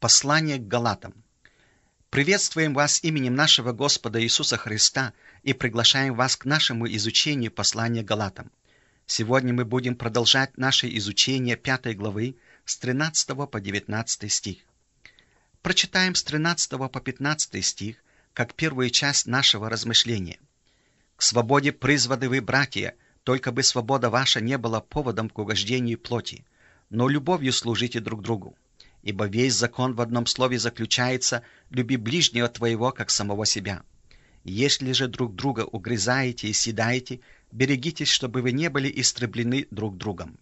Послание к Галатам. Приветствуем вас именем нашего Господа Иисуса Христа и приглашаем вас к нашему изучению послания к Галатам. Сегодня мы будем продолжать наше изучение 5 главы с 13 по 19 стих. Прочитаем с 13 по 15 стих, как первую часть нашего размышления. «К свободе призваны вы, братья, только бы свобода ваша не была поводом к угождению плоти, но любовью служите друг другу. Ибо весь закон в одном слове заключается: люби ближнего твоего, как самого себя. Если же друг друга угрызаете и съедаете, берегитесь, чтобы вы не были истреблены друг другом».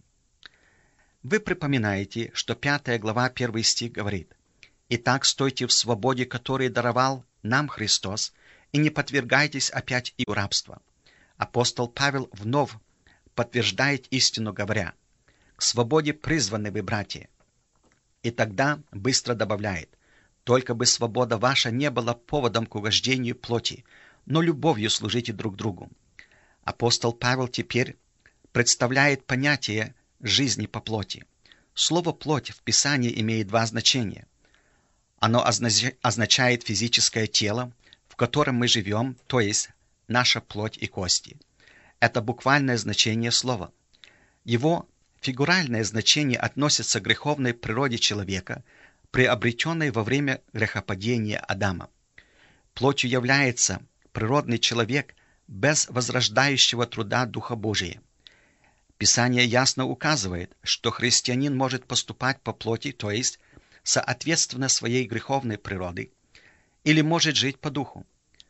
Вы припоминаете, что 5 глава 1 стих говорит: «Итак, стойте в свободе, которую даровал нам Христос, и не подвергайтесь опять игу рабства». Апостол Павел вновь подтверждает истину, говоря: «К свободе призваны вы, братья». И тогда быстро добавляет: «Только бы свобода ваша не была поводом к угождению плоти, но любовью служите друг другу». Апостол Павел теперь представляет понятие жизни по плоти. Слово «плоть» в Писании имеет два значения. Оно означает физическое тело, в котором мы живем, то есть наша плоть и кости. Это буквальное значение слова. Его фигуральное значение относится к греховной природе человека, приобретенной во время грехопадения Адама. Плотью является природный человек без возрождающего труда Духа Божия. Писание ясно указывает, что христианин может поступать по плоти, то есть соответственно своей греховной природе, или может жить по духу.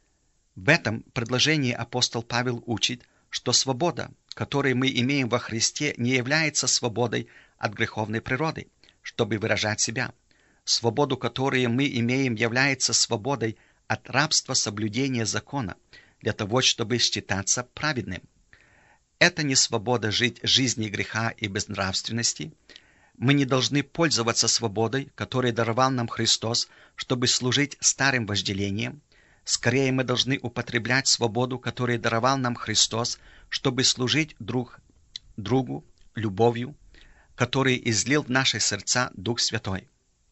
В этом предложении апостол Павел учит, что свобода, которую мы имеем во Христе, не является свободой от греховной природы, чтобы выражать себя. Свободу, которую мы имеем, является свободой от рабства соблюдения закона, для того, чтобы считаться праведным. Это не свобода жить жизнью греха и безнравственности. Мы не должны пользоваться свободой, которую даровал нам Христос, чтобы служить старым вожделением. Скорее, мы должны употреблять свободу, которую даровал нам Христос, чтобы служить друг другу любовью, которую излил в наши сердца Дух Святой.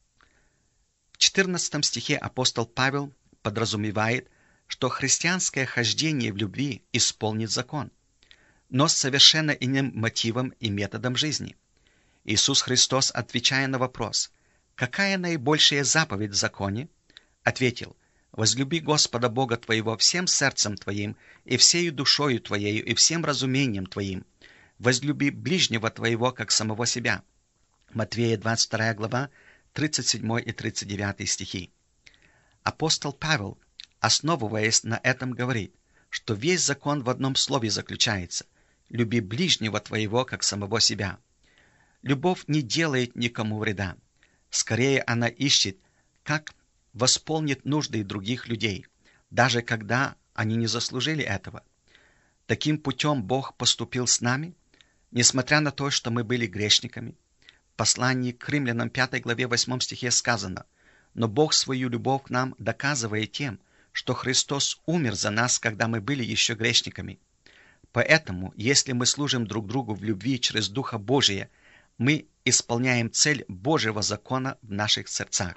В 14 стихе апостол Павел подразумевает, что христианское хождение в любви исполнит закон, но с совершенно иным мотивом и методом жизни. Иисус Христос, отвечая на вопрос: «Какая наибольшая заповедь в законе?», ответил: «Возлюби Господа Бога твоего всем сердцем твоим, и всею душою твоею, и всем разумением твоим. Возлюби ближнего твоего, как самого себя». Матвея 22 глава, 37 и 39 стихи. Апостол Павел, основываясь на этом, говорит, что весь закон в одном слове заключается: люби ближнего твоего, как самого себя. Любовь не делает никому вреда. Скорее, она ищет, как восполнит нужды других людей, даже когда они не заслужили этого. Таким путем Бог поступил с нами, несмотря на то, что мы были грешниками. В послании к Римлянам 5 главе 8 стихе сказано: «Но Бог свою любовь к нам доказывает тем, что Христос умер за нас, когда мы были еще грешниками. Поэтому, если мы служим друг другу в любви через Духа Божия, мы исполняем цель Божьего закона в наших сердцах».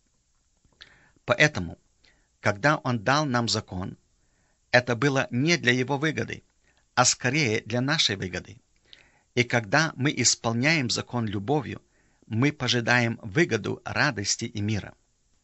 Поэтому, когда Он дал нам закон, это было не для Его выгоды, а скорее для нашей выгоды. И когда мы исполняем закон любовью, мы пожидаем выгоду радости и мира.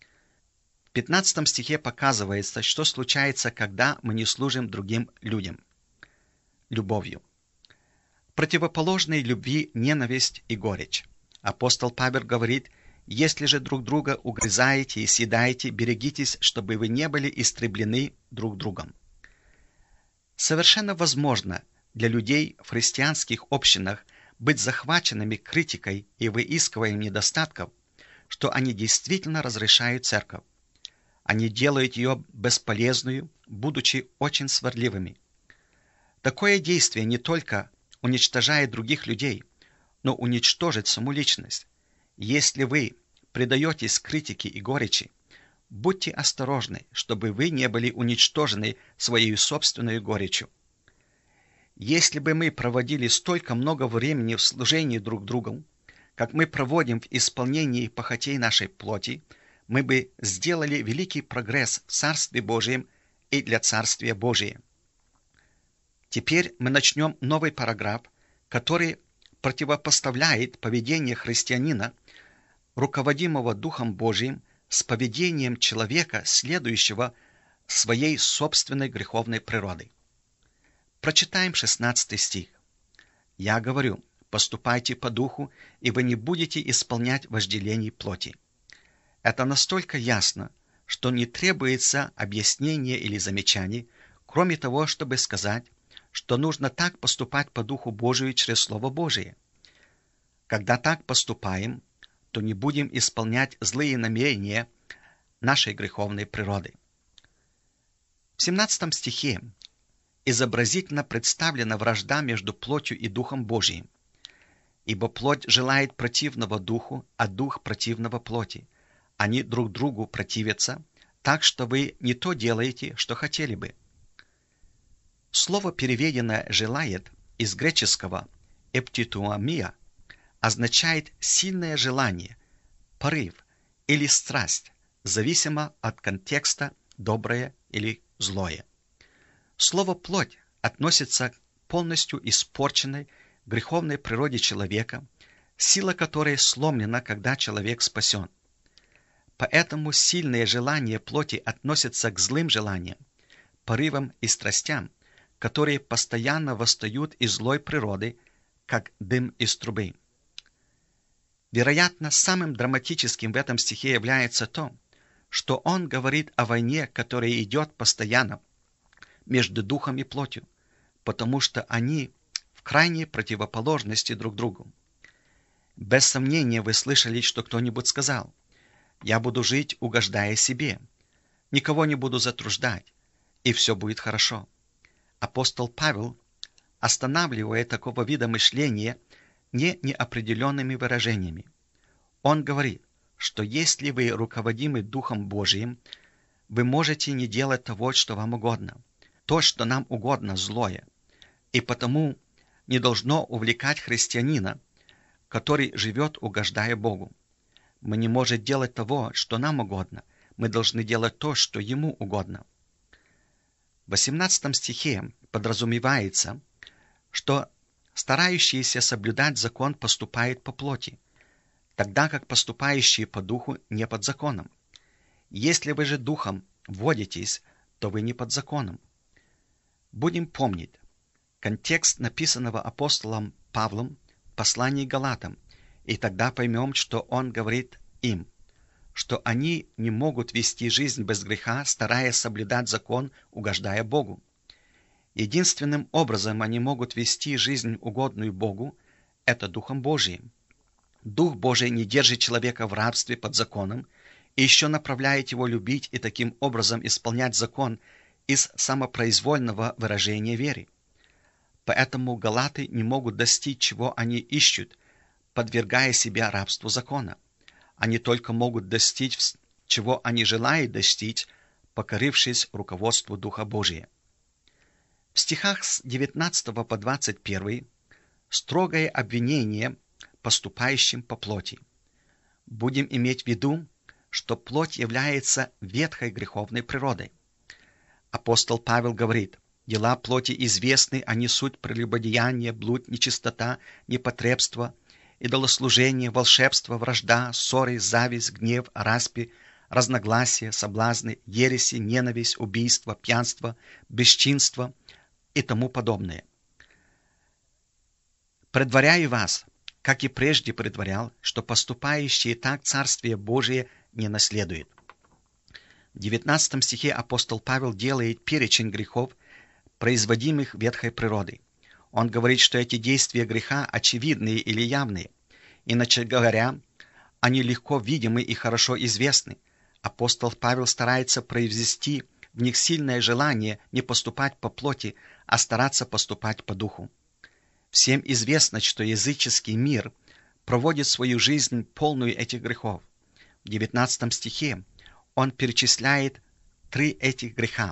В 15 стихе показывается, что случается, когда мы не служим другим людям любовью. Противоположной любви ненависть и горечь. Апостол Павел говорит: «Если же друг друга угрызаете и съедаете, берегитесь, чтобы вы не были истреблены друг другом». Совершенно возможно для людей в христианских общинах быть захваченными критикой и выискиванием недостатков, что они действительно разрушают церковь. Они делают ее бесполезную, будучи очень сварливыми. Такое действие не только уничтожает других людей, но уничтожит саму личность. Если вы предаетесь критике и горечи, будьте осторожны, чтобы вы не были уничтожены своей собственной горечью. Если бы мы проводили столько много времени в служении друг другу, как мы проводим в исполнении похотей нашей плоти, мы бы сделали великий прогресс в Царстве Божьем и для Царствия Божия. Теперь мы начнем новый параграф, который противопоставляет поведение христианина, руководимого Духом Божиим, с поведением человека, следующего своей собственной греховной природой. Прочитаем 16 стих. «Я говорю, поступайте по духу, и вы не будете исполнять вожделений плоти». Это настолько ясно, что не требуется объяснения или замечаний, кроме того, чтобы сказать, что нужно так поступать по Духу Божию через Слово Божие. Когда так поступаем, то не будем исполнять злые намерения нашей греховной природы. В 17 стихе изобразительно представлена вражда между плотью и Духом Божиим. «Ибо плоть желает противного Духу, а Дух противного плоти. Они друг другу противятся, так что вы не то делаете, что хотели бы». Слово, переведенное «желает» из греческого «эптитуамия», означает сильное желание, порыв или страсть, зависимо от контекста доброе или злое. Слово «плоть» относится к полностью испорченной греховной природе человека, сила которой сломлена, когда человек спасен. Поэтому сильные желания плоти относятся к злым желаниям, порывам и страстям, которые постоянно восстают из злой природы, как дым из трубы. Вероятно, самым драматическим в этом стихе является то, что он говорит о войне, которая идет постоянно между духом и плотью, потому что они в крайней противоположности друг другу. Без сомнения вы слышали, что кто-нибудь сказал: «Я буду жить, угождая себе, никого не буду затруждать, и все будет хорошо». Апостол Павел останавливает такого вида мышления не неопределенными выражениями. Он говорит, что если вы руководимы Духом Божиим, вы можете не делать того, что вам угодно. То, что нам угодно, злое, и потому не должно увлекать христианина, который живет, угождая Богу. Мы не можем делать того, что нам угодно. Мы должны делать то, что Ему угодно. В 18 стихе подразумевается, что старающийся соблюдать закон поступает по плоти, тогда как поступающие по духу не под законом. Если вы же духом водитесь, то вы не под законом. Будем помнить контекст написанного апостолом Павлом в послании к Галатам, и тогда поймем, что он говорит им, что они не могут вести жизнь без греха, стараясь соблюдать закон, угождая Богу. Единственным образом они могут вести жизнь, угодную Богу, это Духом Божиим. Дух Божий не держит человека в рабстве под законом и еще направляет его любить и таким образом исполнять закон из самопроизвольного выражения веры. Поэтому галаты не могут достичь, чего они ищут, подвергая себя рабству закона. Они только могут достичь, чего они желают достичь, покорившись руководству Духа Божия. В стихах с 19 по 21 строгое обвинение поступающим по плоти. Будем иметь в виду, что плоть является ветхой греховной природой. Апостол Павел говорит: «Дела плоти известны, они суть прелюбодеяние, блуд, нечистота, непотребство, идолослужение, волшебство, вражда, ссоры, зависть, гнев, распри, разногласия, соблазны, ереси, ненависть, убийство, пьянство, бесчинство и тому подобное. Предваряю вас, как и прежде предварял, что поступающие так Царствие Божие не наследует». В 19 стихе апостол Павел делает перечень грехов, производимых ветхой природой. Он говорит, что эти действия греха очевидные или явные. Иначе говоря, они легко видимы и хорошо известны. Апостол Павел старается произвести в них сильное желание не поступать по плоти, а стараться поступать по духу. Всем известно, что языческий мир проводит свою жизнь полную этих грехов. В 19 стихе он перечисляет 3 этих греха: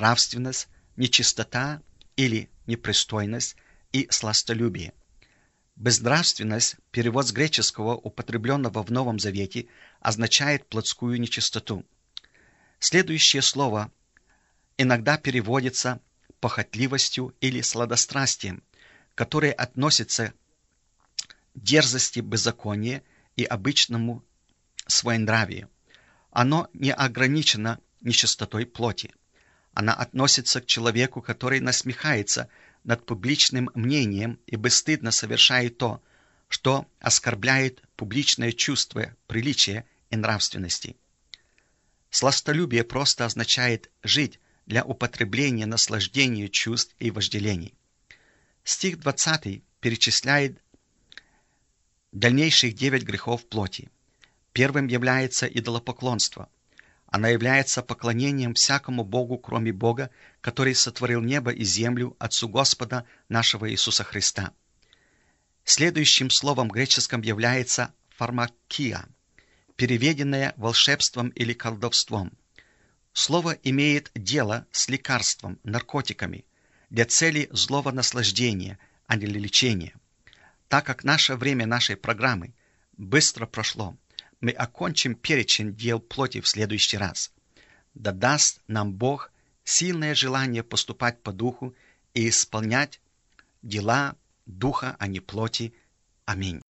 безнравственность, нечистота или непристойность и сластолюбие. Безнравственность, перевод с греческого, употребленного в Новом Завете, означает плотскую нечистоту. Следующее слово иногда переводится похотливостью или сладострастием, которые относятся к дерзости, беззаконию и обычному своенравию. Оно не ограничено нечистотой плоти. Она относится к человеку, который насмехается над публичным мнением и бесстыдно совершает то, что оскорбляет публичное чувство приличия и нравственности. Сластолюбие просто означает жить для употребления наслаждения чувств и вожделений. Стих 20 перечисляет дальнейших 9 грехов плоти. Первым является идолопоклонство. Оно является поклонением всякому Богу, кроме Бога, который сотворил небо и землю, Отцу Господа нашего Иисуса Христа. Следующим словом в греческом является фармакия, переведенное волшебством или колдовством. Слово имеет дело с лекарством, наркотиками, для цели злого наслаждения, а не лечения. Так как наше время нашей программы быстро прошло, мы окончим перечень дел плоти в следующий раз. Да даст нам Бог сильное желание поступать по духу и исполнять дела духа, а не плоти. Аминь.